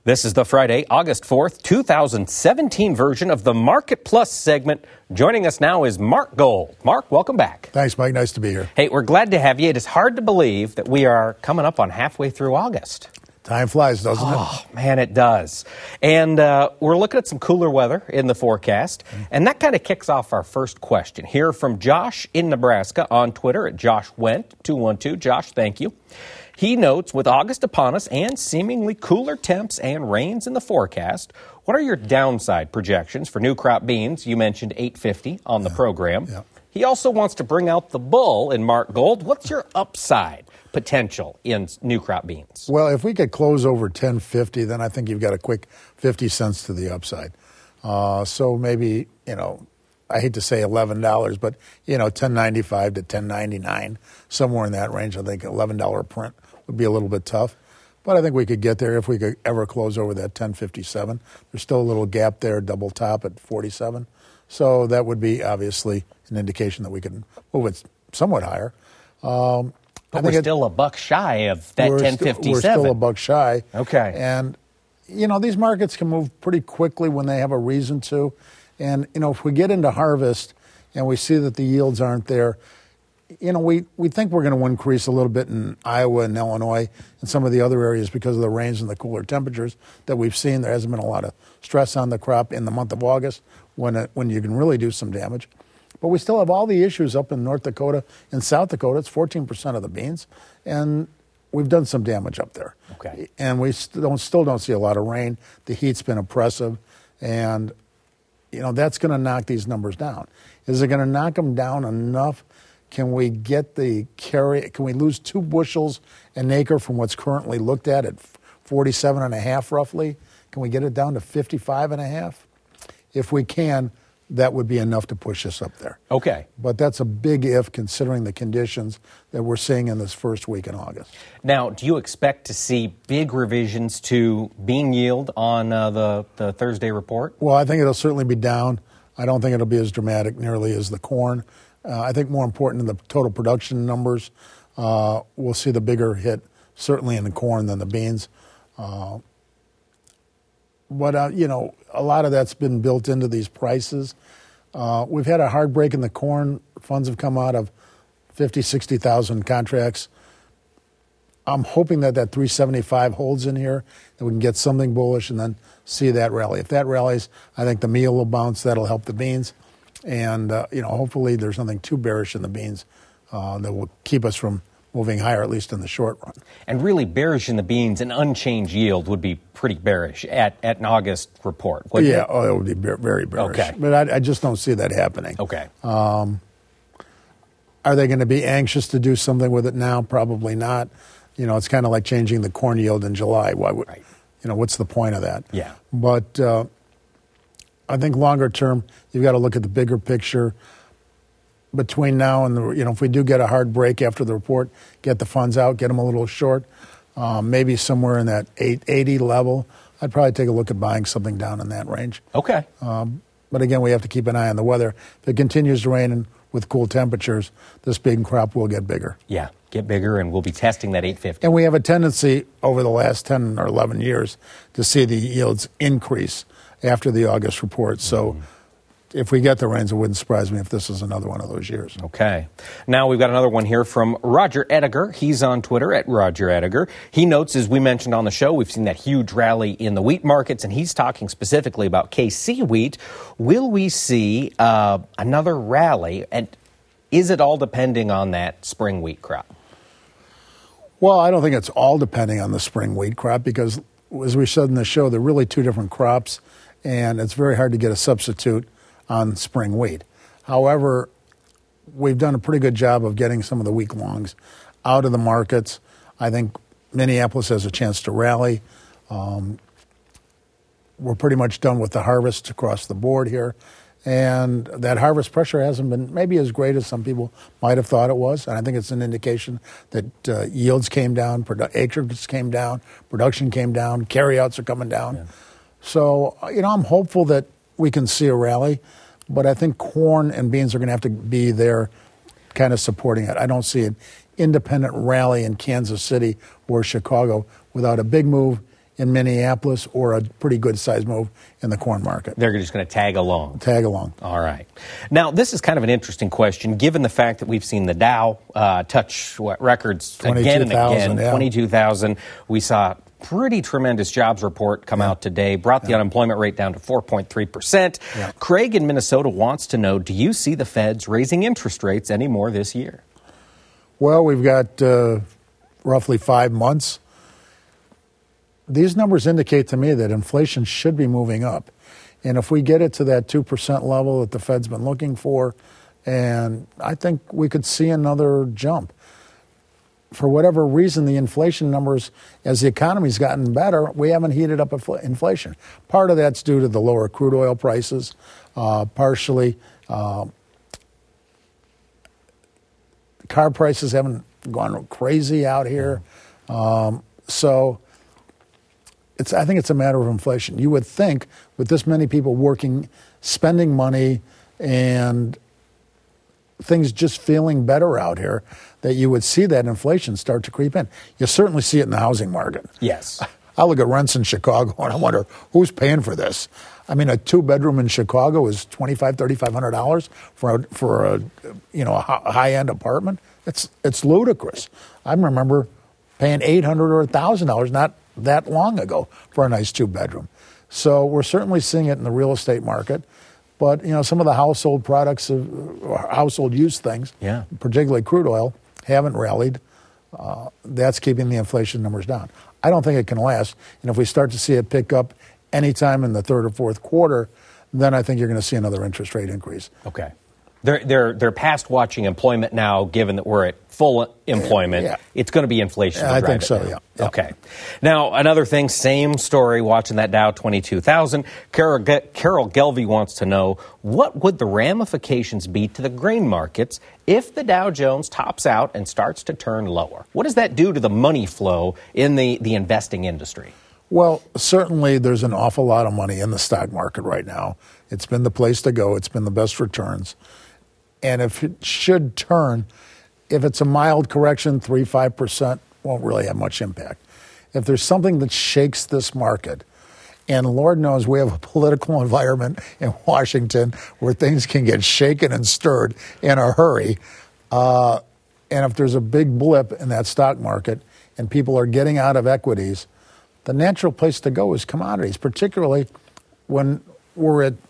This is the Friday, August 4th, 2017 version of the Market Plus segment. Joining us now is Mark Gold. Mark, welcome back. Thanks, Mike. Nice to be here. Hey, we're glad to have you. It is hard to believe that we are coming up on halfway through August. Time flies, doesn't it? Oh, man, it does. And we're looking at some cooler weather in the forecast. And that kind of kicks off our first question here from Josh in Nebraska on Twitter at JoshWent212. Josh, thank you. He notes, with August upon us and seemingly cooler temps and rains in the forecast, what are your downside projections for new crop beans? You mentioned 850 on the program. Yeah. He also wants to bring out the bull in Mark Gold. What's your upside potential in new crop beans? Well, if we could close over 1050, then I think you've got a quick 50 cents to the upside. So maybe, I hate to say $11, but, 1095 to 1099, somewhere in that range. I think $11 a print would be a little bit tough. But I think we could get there if we could ever close over that 1057. There's still a little gap there, double top at 47. So that would be obviously an indication that we can move it somewhat higher. But we're still a buck shy of that 1057. We're still a buck shy. Okay. And, these markets can move pretty quickly when they have a reason to. And, if we get into harvest and we see that the yields aren't there, we think we're going to increase a little bit in Iowa and Illinois and some of the other areas because of the rains and the cooler temperatures that we've seen. There hasn't been a lot of stress on the crop in the month of August when you can really do some damage. But we still have all the issues up in North Dakota and South Dakota. It's 14% of the beans, and we've done some damage up there. Okay. And we still don't see a lot of rain. The heat's been oppressive, and that's going to knock these numbers down. Is it going to knock them down enough? Can we get the carry? Can we lose 2 bushels an acre from what's currently looked at 47.5 roughly? Can we get it down to 55.5? If we can, that would be enough to push us up there. Okay. But that's a big if considering the conditions that we're seeing in this first week in August. Now, do you expect to see big revisions to bean yield on the Thursday report? Well, I think it'll certainly be down. I don't think it'll be as dramatic nearly as the corn. I think more important in the total production numbers, we'll see the bigger hit certainly in the corn than the beans. But, a lot of that's been built into these prices. We've had a hard break in the corn. Funds have come out of 50, 60,000 contracts. I'm hoping that 375 holds in here, that we can get something bullish and then see that rally. If that rallies, I think the meal will bounce. That'll help the beans. And, hopefully there's nothing too bearish in the beans that will keep us from moving higher, at least in the short run. And really bearish in the beans, an unchanged yield would be pretty bearish at an August report, wouldn't it? Yeah, it would be very bearish. Okay. But I just don't see that happening. Okay. Are they going to be anxious to do something with it now? Probably not. It's kind of like changing the corn yield in July. Why would, right. What's the point of that? Yeah. But I think longer term, you've got to look at the bigger picture. Between now and if we do get a hard break after the report, get the funds out, get them a little short, maybe somewhere in that 880 level, I'd probably take a look at buying something down in that range. Okay. But again, we have to keep an eye on the weather. If it continues to rain and with cool temperatures, this big crop will get bigger. Yeah, get bigger, and we'll be testing that 850. And we have a tendency over the last 10 or 11 years to see the yields increase after the August report. So if we get the rains, it wouldn't surprise me if this is another one of those years. Okay. Now we've got another one here from Roger Ediger. He's on Twitter at Roger Ediger. He notes, as we mentioned on the show, we've seen that huge rally in the wheat markets, and he's talking specifically about KC wheat. Will we see another rally, and is it all depending on that spring wheat crop? Well, I don't think it's all depending on the spring wheat crop because, as we said in the show, they're really 2 different crops, and it's very hard to get a substitute on spring wheat. However, we've done a pretty good job of getting some of the week longs out of the markets. I think Minneapolis has a chance to rally. We're pretty much done with the harvest across the board here. And that harvest pressure hasn't been maybe as great as some people might have thought it was. And I think it's an indication that yields came down, acres came down, production came down, carryouts are coming down. Yeah. So, I'm hopeful that we can see a rally, but I think corn and beans are going to have to be there kind of supporting it. I don't see an independent rally in Kansas City or Chicago without a big move in Minneapolis or a pretty good size move in the corn market. They're just going to tag along. Tag along. All right. Now, this is kind of an interesting question, given the fact that we've seen the Dow touch records again and again, 22,000. We saw pretty tremendous jobs report come out today, brought the unemployment rate down to 4.3%. Yeah. Craig in Minnesota wants to know, do you see the Feds raising interest rates any more this year? Well, we've got roughly 5 months. These numbers indicate to me that inflation should be moving up. And if we get it to that 2% level that the Fed's been looking for, and I think we could see another jump. For whatever reason, the inflation numbers, as the economy's gotten better, we haven't heated up inflation. Part of that's due to the lower crude oil prices, partially car prices haven't gone crazy out here. So I think it's a matter of inflation. You would think with this many people working, spending money, and things just feeling better out here, that you would see that inflation start to creep in. You certainly see it in the housing market. Yes. I look at rents in Chicago and I wonder who's paying for this. I mean, a 2-bedroom in Chicago is $2,500, $3,500 for a high-end apartment. It's ludicrous. I remember paying $800 or $1,000 not that long ago for a nice 2-bedroom. So we're certainly seeing it in the real estate market. But, some of the household products, household use things, particularly crude oil, haven't rallied. That's keeping the inflation numbers down. I don't think it can last. And if we start to see it pick up anytime in the third or fourth quarter, then I think you're going to see another interest rate increase. Okay. They're past watching employment now, given that we're at full employment. Yeah. It's going to be inflation. I think so, yeah. Okay. Now, another thing, same story, watching that Dow 22,000. Carol Gelvey wants to know, what would the ramifications be to the grain markets if the Dow Jones tops out and starts to turn lower? What does that do to the money flow in the investing industry? Well, certainly there's an awful lot of money in the stock market right now. It's been the place to go. It's been the best returns. And if it should turn, if it's a mild correction, 3-5% won't really have much impact. If there's something that shakes this market, and Lord knows we have a political environment in Washington where things can get shaken and stirred in a hurry, and if there's a big blip in that stock market and people are getting out of equities, the natural place to go is commodities, particularly when we're at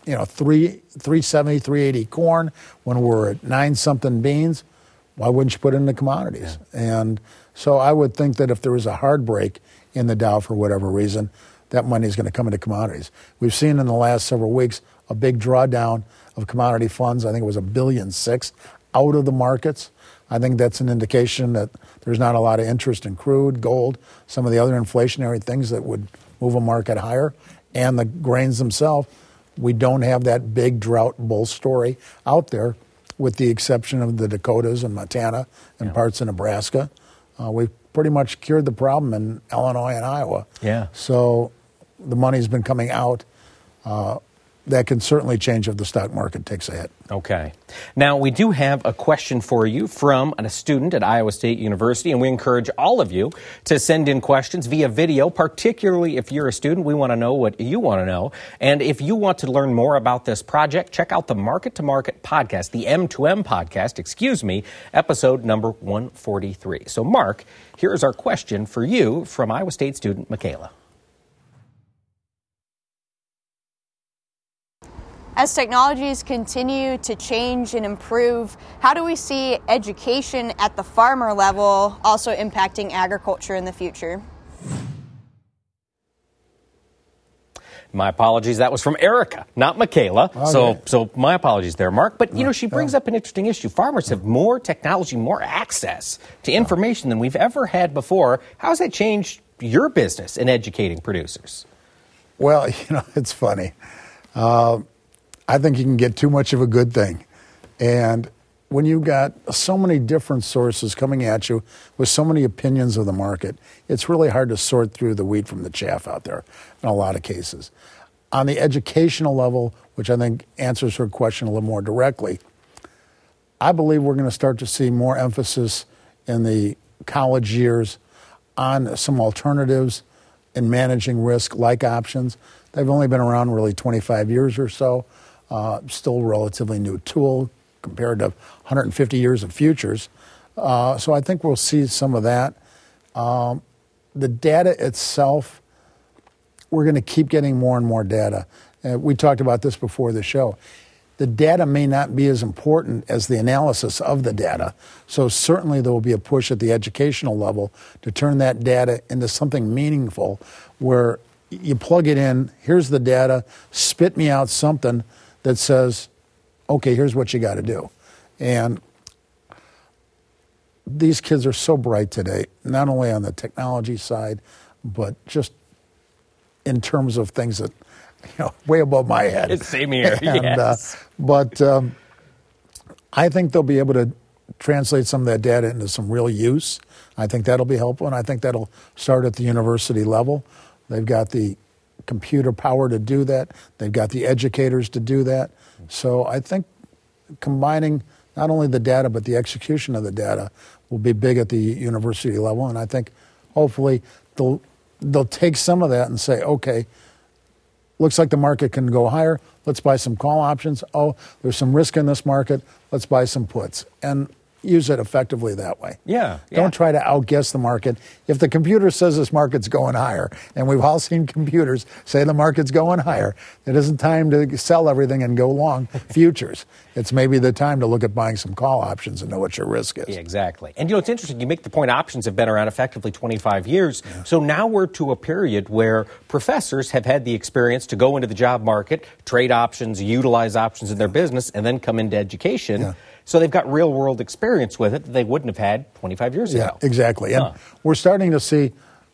370, 380 corn, when we're at 9-something beans. Why wouldn't you put it into commodities? Yeah. And so I would think that if there was a hard break in the Dow for whatever reason, that money is going to come into commodities. We've seen in the last several weeks a big drawdown of commodity funds. I think it was $1.6 billion out of the markets. I think that's an indication that there's not a lot of interest in crude, gold, some of the other inflationary things that would move a market higher, and the grains themselves. We don't have that big drought bull story out there, with the exception of the Dakotas and Montana and parts of Nebraska. We've pretty much cured the problem in Illinois and Iowa. Yeah. So the money's been coming out. That can certainly change if the stock market takes a hit. Okay. Now, we do have a question for you from a student at Iowa State University, and we encourage all of you to send in questions via video, particularly if you're a student. We want to know what you want to know. And if you want to learn more about this project, check out the Market to Market podcast, the M2M podcast, episode number 143. So, Mark, here's our question for you from Iowa State student Michaela. As technologies continue to change and improve, how do we see education at the farmer level also impacting agriculture in the future? My apologies. That was from Erica, not Michaela. Okay. So my apologies there, Mark. But, she brings up an interesting issue. Farmers have more technology, more access to information than we've ever had before. How has that changed your business in educating producers? Well, it's funny. I think you can get too much of a good thing. And when you've got so many different sources coming at you with so many opinions of the market, it's really hard to sort through the wheat from the chaff out there in a lot of cases. On the educational level, which I think answers her question a little more directly, I believe we're going to start to see more emphasis in the college years on some alternatives in managing risk like options. They've only been around really 25 years or so. Still a relatively new tool compared to 150 years of futures. So I think we'll see some of that. The data itself, we're going to keep getting more and more data. We talked about this before the show. The data may not be as important as the analysis of the data. So certainly there will be a push at the educational level to turn that data into something meaningful where you plug it in, here's the data, spit me out something that says, okay, here's what you got to do. And these kids are so bright today, not only on the technology side, but just in terms of things that, way above my head. It's same here, yes. But I think they'll be able to translate some of that data into some real use. I think that'll be helpful, and I think that'll start at the university level. They've got the computer power to do that. They've got the educators to do that. So I think combining not only the data but the execution of the data will be big at the university level, and I think hopefully they'll take some of that and say, okay, looks like the market can go higher. Let's buy some call options. Oh, there's some risk in this market. Let's buy some puts. And use it effectively that way. Yeah. Don't try to outguess the market. If the computer says this market's going higher, and we've all seen computers say the market's going higher, it isn't time to sell everything and go long futures. It's maybe the time to look at buying some call options and know what your risk is. Yeah, exactly. And it's interesting. You make the point options have been around effectively 25 years. Yeah. So now we're to a period where professors have had the experience to go into the job market, trade options, utilize options in their business, and then come into education. Yeah. So they've got real-world experience with it that they wouldn't have had 25 years ago. Yeah, exactly. And we're starting to see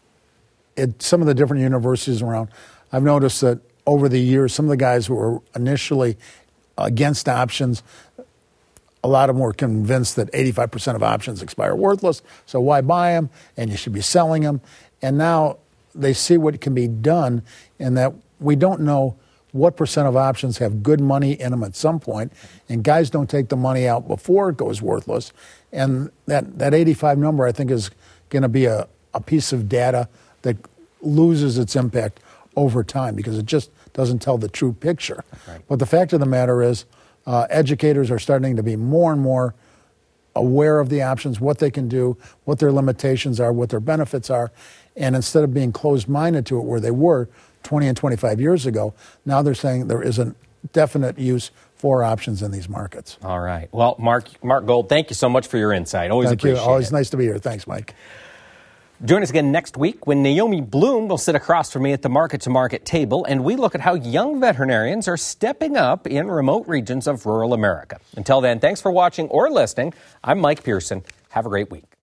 at some of the different universities around, I've noticed that over the years, some of the guys who were initially against options, a lot of them were convinced that 85% of options expire worthless, so why buy them, and you should be selling them. And now they see what can be done in that we don't know what percent of options have good money in them at some point, and guys don't take the money out before it goes worthless. And that 85 number, I think, is going to be a piece of data that loses its impact over time because it just doesn't tell the true picture. Right. But the fact of the matter is educators are starting to be more and more aware of the options, what they can do, what their limitations are, what their benefits are. And instead of being closed-minded to it where they were 20 and 25 years ago, now they're saying there is a definite use for options in these markets. All right. Well, Mark Gold, thank you so much for your insight. Always appreciate it. Thank you. Always nice to be here. Thanks, Mike. Join us again next week when Naomi Bloom will sit across from me at the market-to-market table, and we look at how young veterinarians are stepping up in remote regions of rural America. Until then, thanks for watching or listening. I'm Mike Pearson. Have a great week.